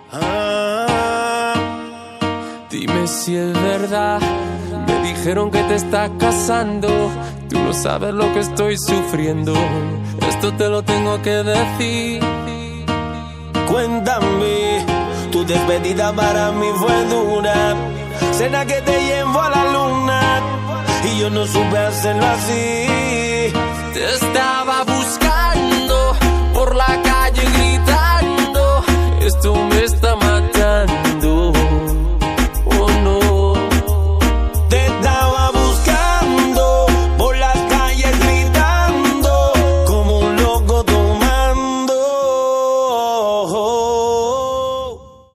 Dime si es verdad, me dijeron que te estás casando. Tú no sabes lo que estoy sufriendo, esto te lo tengo que decir. Cuéntame, tu despedida para mí fue dura. Cena que te llevo a la luna y yo no supe hacerlo así.